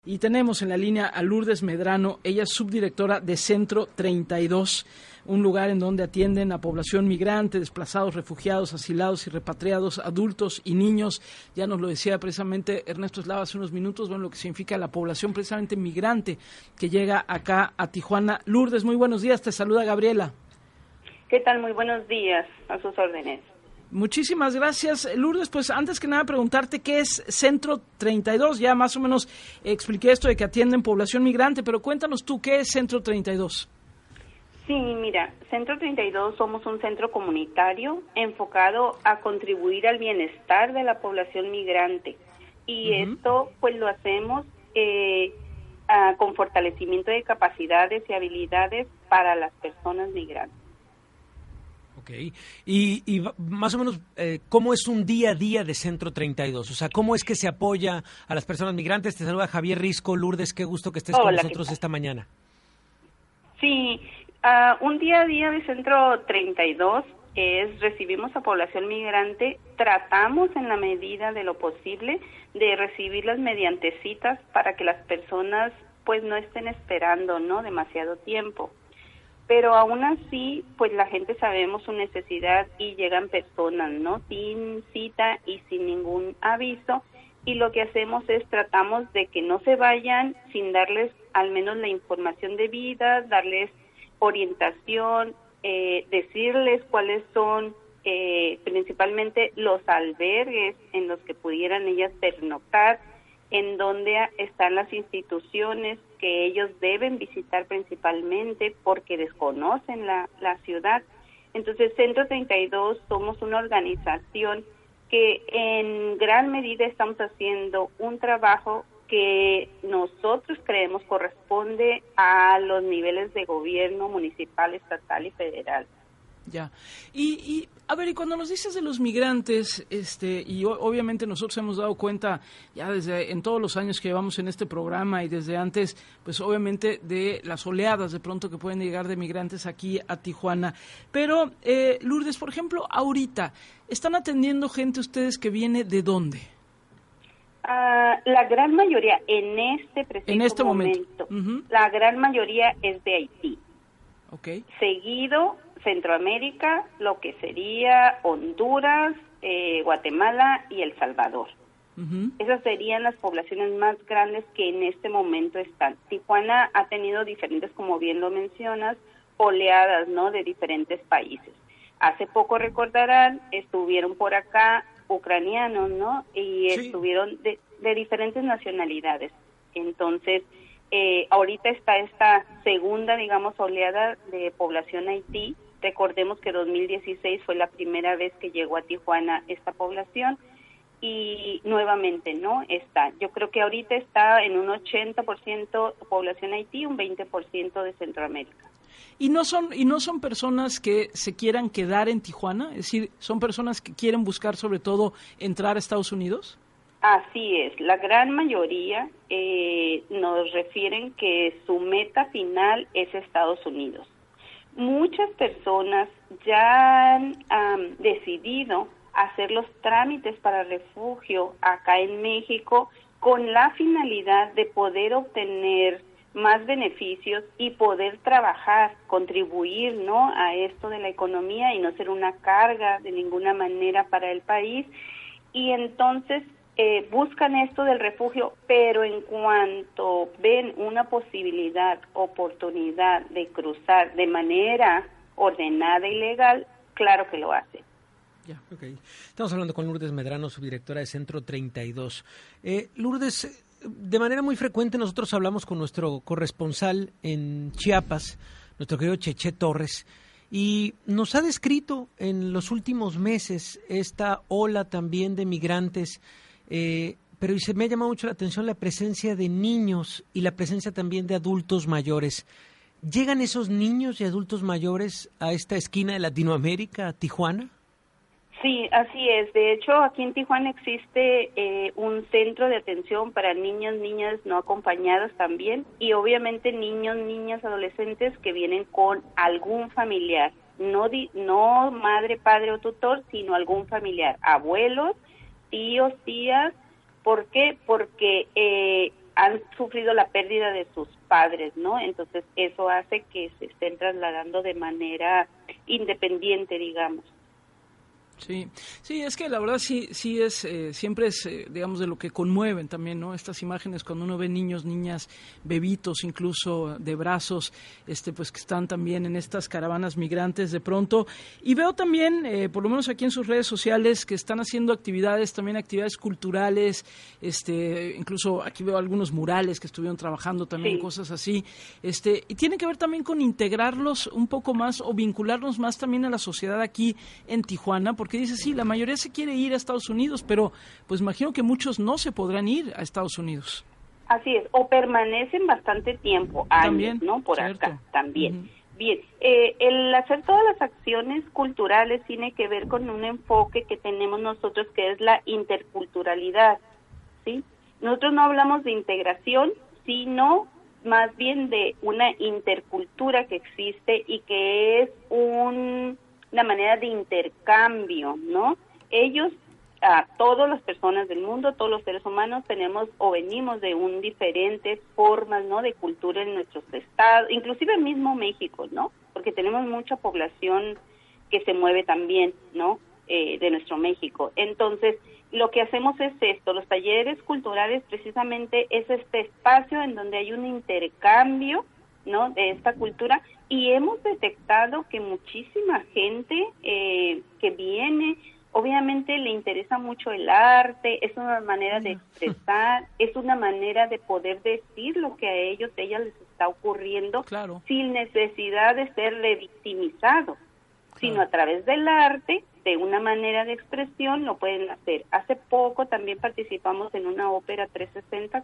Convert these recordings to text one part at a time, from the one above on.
Y tenemos en la línea a Lourdes Medrano, ella es subdirectora de Centro 32, un lugar en donde atienden a población migrante, desplazados, refugiados, asilados y repatriados, adultos y niños. Ya nos lo decía precisamente Ernesto Eslava hace unos minutos, bueno, lo que significa la población precisamente migrante que llega acá a Tijuana. Lourdes, muy buenos días, te saluda Gabriela. ¿Qué tal? Muy buenos días, a sus órdenes. Muchísimas gracias, Lourdes. Pues antes que nada preguntarte qué es Centro 32. Ya más o menos expliqué esto de que atienden población migrante, pero cuéntanos tú, ¿qué es Centro 32? Sí, mira, Centro 32 somos un centro comunitario enfocado a contribuir al bienestar de la población migrante. Y esto pues lo hacemos con fortalecimiento de capacidades y habilidades para las personas migrantes. Okay. Y más o menos, ¿cómo es un día a día de Centro 32? O sea, ¿cómo es que se apoya a las personas migrantes? Te saluda Javier Risco. Lourdes, qué gusto que estés con nosotros esta mañana. Sí, un día a día de Centro 32 es recibimos a población migrante, tratamos en la medida de lo posible de recibirlas mediante citas para que las personas pues no estén esperando, ¿no?, demasiado tiempo. Pero aún así, pues la gente sabemos su necesidad y llegan personas, ¿no?, sin cita y sin ningún aviso, y lo que hacemos es tratamos de que no se vayan sin darles al menos la información debida, darles orientación, decirles cuáles son principalmente los albergues en los que pudieran ellas pernoctar, en dónde están las instituciones que ellos deben visitar principalmente porque desconocen la ciudad. Entonces, Centro 32 somos una organización que en gran medida estamos haciendo un trabajo que nosotros creemos corresponde a los niveles de gobierno municipal, estatal y federal. Ya. Y a ver, y cuando nos dices de los migrantes, y obviamente nosotros hemos dado cuenta ya desde en todos los años que llevamos en este programa y desde antes, pues obviamente de las oleadas de pronto que pueden llegar de migrantes aquí a Tijuana. Pero, Lourdes, por ejemplo, ahorita, ¿están atendiendo gente ustedes que viene de dónde? La gran mayoría en este momento. La gran mayoría es de Haití. Okay. Seguido Centroamérica, lo que sería Honduras, Guatemala y El Salvador. Esas serían las poblaciones más grandes que en este momento están. Tijuana ha tenido diferentes, como bien lo mencionas, oleadas, ¿no?, de diferentes países. Hace poco recordarán, estuvieron por acá ucranianos, ¿no?, y sí, estuvieron de diferentes nacionalidades. Entonces, ahorita está esta segunda, digamos, oleada de población Haití. Recordemos que 2016 fue la primera vez que llegó a Tijuana esta población y nuevamente, ¿no?, está. Yo creo que ahorita está en un 80% población Haití, un 20% de Centroamérica. ¿Y no son personas que se quieran quedar en Tijuana? Es decir, ¿son personas que quieren buscar sobre todo entrar a Estados Unidos? Así es, la gran mayoría nos refieren que su meta final es Estados Unidos. Muchas personas ya han decidido hacer los trámites para refugio acá en México con la finalidad de poder obtener más beneficios y poder trabajar, contribuir, ¿no?, a esto de la economía y no ser una carga de ninguna manera para el país. Y entonces buscan esto del refugio, pero en cuanto ven una posibilidad, oportunidad de cruzar de manera ordenada y legal, claro que lo hacen. Ya, okay. Estamos hablando con Lourdes Medrano, subdirectora de Centro 32. Lourdes, de manera muy frecuente nosotros hablamos con nuestro corresponsal en Chiapas, nuestro querido Cheche Torres, y nos ha descrito en los últimos meses esta ola también de migrantes, pero se me ha llamado mucho la atención la presencia de niños y la presencia también de adultos mayores. ¿Llegan esos niños y adultos mayores a esta esquina de Latinoamérica, a Tijuana? Sí, así es. De hecho, aquí en Tijuana existe un centro de atención para niños, niñas no acompañadas también, y obviamente niños, niñas, adolescentes que vienen con algún familiar, no madre, padre o tutor, sino algún familiar, abuelos, tíos, tías. ¿Por qué? Porque han sufrido la pérdida de sus padres, ¿no? Entonces eso hace que se estén trasladando de manera independiente, digamos. Sí, sí, es que la verdad sí es, siempre es, digamos, de lo que conmueven también, ¿no? Estas imágenes cuando uno ve niños, niñas, bebitos, incluso de brazos, pues que están también en estas caravanas migrantes de pronto. Y veo también, por lo menos aquí en sus redes sociales, que están haciendo actividades, también actividades culturales, incluso aquí veo algunos murales que estuvieron trabajando también, sí, cosas así, y tiene que ver también con integrarlos un poco más o vincularnos más también a la sociedad aquí en Tijuana, porque dice, sí, la mayoría se quiere ir a Estados Unidos, pero pues imagino que muchos no se podrán ir a Estados Unidos. Así es, o permanecen bastante tiempo, años, también, ¿no? Por cierto. acá, también. Uh-huh. Bien, el hacer todas las acciones culturales tiene que ver con un enfoque que tenemos nosotros, que es la interculturalidad, ¿sí? Nosotros no hablamos de integración, sino más bien de una intercultura que existe y que es una manera de intercambio, ¿no? Ellos, todas las personas del mundo, todos los seres humanos tenemos o venimos de diferentes formas, ¿no? De cultura en nuestros estados, inclusive el mismo México, ¿no? Porque tenemos mucha población que se mueve también, ¿no? De nuestro México. Entonces, lo que hacemos es esto, los talleres culturales precisamente es este espacio en donde hay un intercambio, ¿no? De esta cultura, y hemos detectado que muchísima gente que viene, obviamente le interesa mucho el arte, es una manera de expresar, es una manera de poder decir lo que a ellas les está ocurriendo, claro, sin necesidad de ser revictimizados, sino a través del arte, de una manera de expresión, lo pueden hacer. Hace poco también participamos en una ópera 360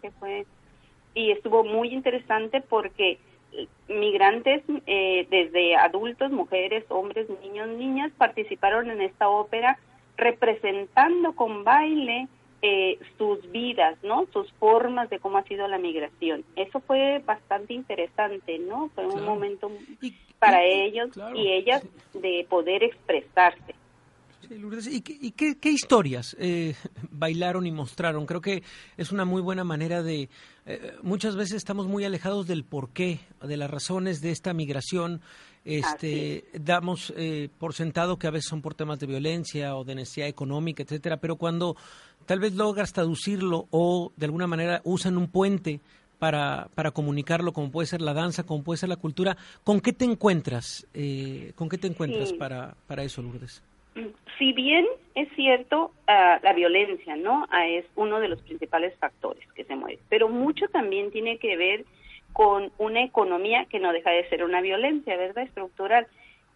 y estuvo muy interesante porque migrantes, desde adultos, mujeres, hombres, niños, niñas, participaron en esta ópera representando con baile sus vidas, ¿no? Sus formas de cómo ha sido la migración. Eso fue bastante interesante, ¿no? Fue un momento para ellos y ellas de poder expresarse. Sí, Lourdes, ¿y qué historias bailaron y mostraron? Creo que es una muy buena manera de... muchas veces estamos muy alejados del porqué, de las razones de esta migración. Damos por sentado que a veces son por temas de violencia o de necesidad económica, etcétera, pero cuando tal vez logras traducirlo o de alguna manera usan un puente para comunicarlo, como puede ser la danza, como puede ser la cultura, ¿con qué te encuentras? Para eso, Lourdes? Si bien es cierto, la violencia, ¿no? Es uno de los principales factores que se mueve, pero mucho también tiene que ver con una economía que no deja de ser una violencia, ¿verdad? Estructural,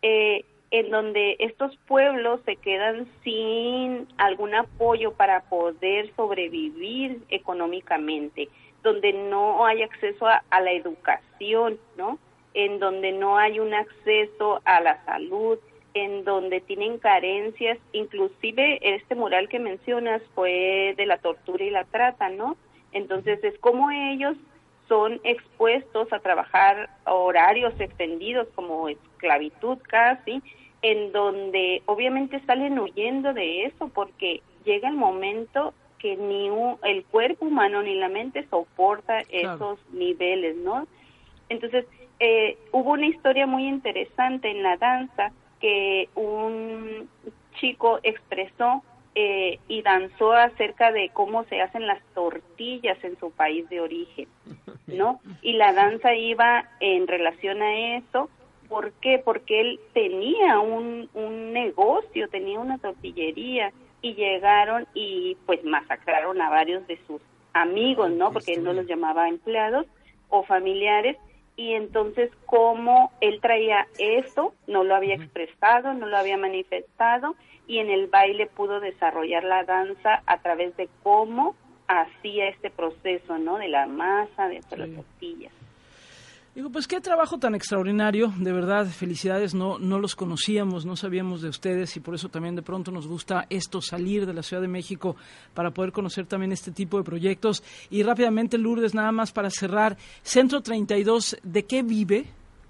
en donde estos pueblos se quedan sin algún apoyo para poder sobrevivir económicamente, donde no hay acceso a la educación, ¿no? En donde no hay un acceso a la salud, en donde tienen carencias, inclusive este mural que mencionas fue de la tortura y la trata, ¿no? Entonces es como ellos son expuestos a trabajar horarios extendidos como esclavitud casi, en donde obviamente salen huyendo de eso porque llega el momento que ni el cuerpo humano ni la mente soporta esos niveles, ¿no? Entonces hubo una historia muy interesante en la danza que un chico expresó y danzó acerca de cómo se hacen las tortillas en su país de origen, ¿no? Y la danza iba en relación a eso. ¿Por qué? Porque él tenía un negocio, tenía una tortillería y llegaron y pues masacraron a varios de sus amigos, ¿no? Porque él no los llamaba empleados o familiares. Y entonces, como él traía eso, no lo había expresado, no lo había manifestado, y en el baile pudo desarrollar la danza a través de cómo hacía este proceso, ¿no? De la masa, de hacer las tortillas. Digo, pues qué trabajo tan extraordinario, de verdad, felicidades, no los conocíamos, no sabíamos de ustedes y por eso también de pronto nos gusta salir de la Ciudad de México para poder conocer también este tipo de proyectos. Y rápidamente, Lourdes, nada más para cerrar, Centro 32, ¿de qué vive?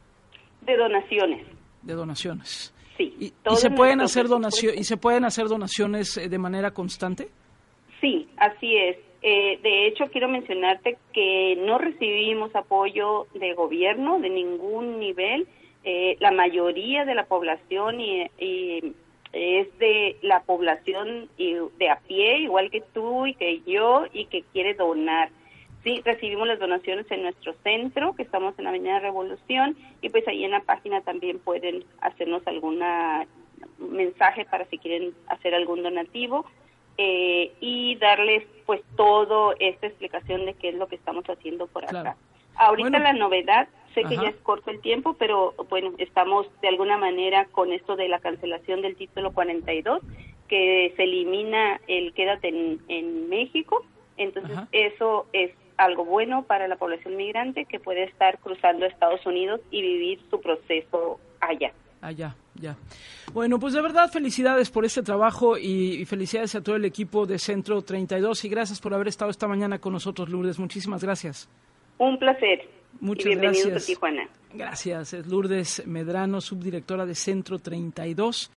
De donaciones. De donaciones. Sí. ¿Y se pueden hacer donaciones de manera constante? Sí, así es. De hecho, quiero mencionarte que no recibimos apoyo de gobierno de ningún nivel. La mayoría de la población es de la población de a pie, igual que tú y que yo, y que quiere donar. Sí, recibimos las donaciones en nuestro centro, que estamos en la Avenida Revolución, y pues ahí en la página también pueden hacernos alguna mensaje para si quieren hacer algún donativo. Y darles pues todo esta explicación de qué es lo que estamos haciendo por acá. Claro. Ahorita Bueno. la novedad, sé que Ajá. ya es corto el tiempo, pero bueno, estamos de alguna manera con esto de la cancelación del título 42, que se elimina el quédate en México. Entonces Ajá. eso es algo bueno para la población migrante que puede estar cruzando a Estados Unidos y vivir su proceso allá. Allá, ya. Bueno, pues de verdad felicidades por este trabajo y felicidades a todo el equipo de Centro 32 y gracias por haber estado esta mañana con nosotros, Lourdes. Muchísimas gracias. Un placer. Muchas y bienvenidos gracias. a Tijuana. Gracias. Es Lourdes Medrano, subdirectora de Centro 32.